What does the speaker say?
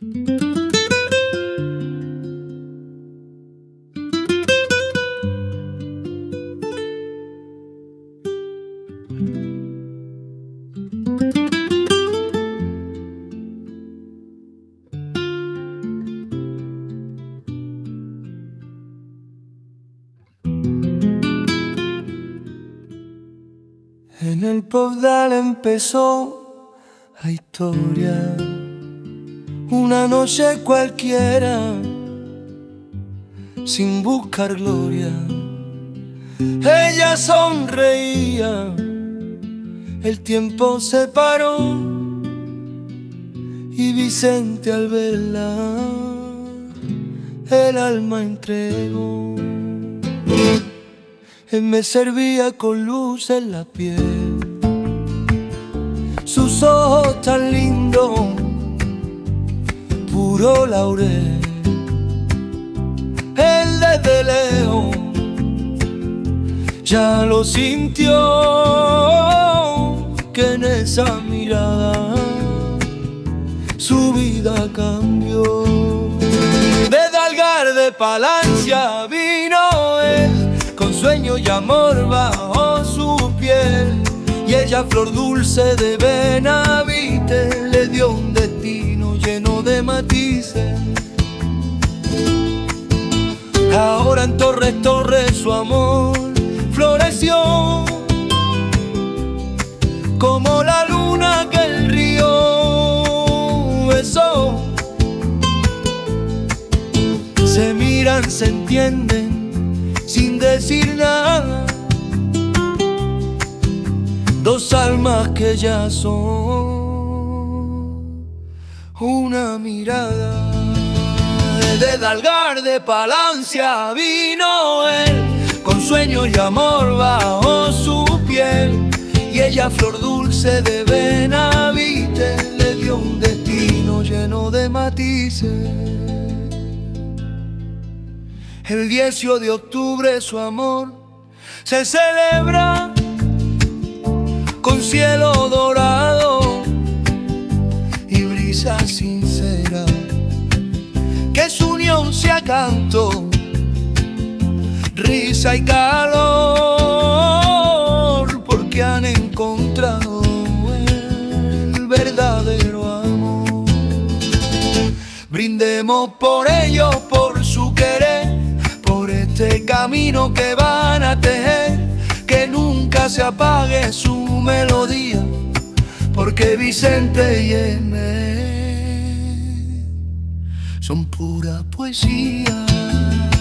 En el Pobdal empezó la historia, una noche cualquiera, sin buscar gloria. Ella sonreía, el tiempo se paró y Vicente al verla el alma entregó. Él me servía con luz en la piel, sus ojos tan lindos, puro laurel. Él desde lejos ya lo sintió, que en esa mirada su vida cambió. Desde Algar de Palancia vino él, con sueño y amor bajo su piel, y ella, flor dulce de Benavite, le dio un destino lleno de matices. Ahora en Torres, Torres su amor floreció, como la luna que el río besó. Se miran, se entienden sin decir nada, dos almas que ya son una mirada. Desde Algar de Palancia vino él, con sueño y amor bajo su piel, y ella, flor dulce de Benavite, le dio un destino lleno de matices. El 18 de octubre su amor se celebra con cielo dorado y brisa sincera, que su unión sea canto, risa y calor, porque han encontrado el verdadero amor. Brindemos por ellos, por su querer, por este camino que van a tejer, que nunca se apague su melodía, porque Vicente y Ené son pura poesía.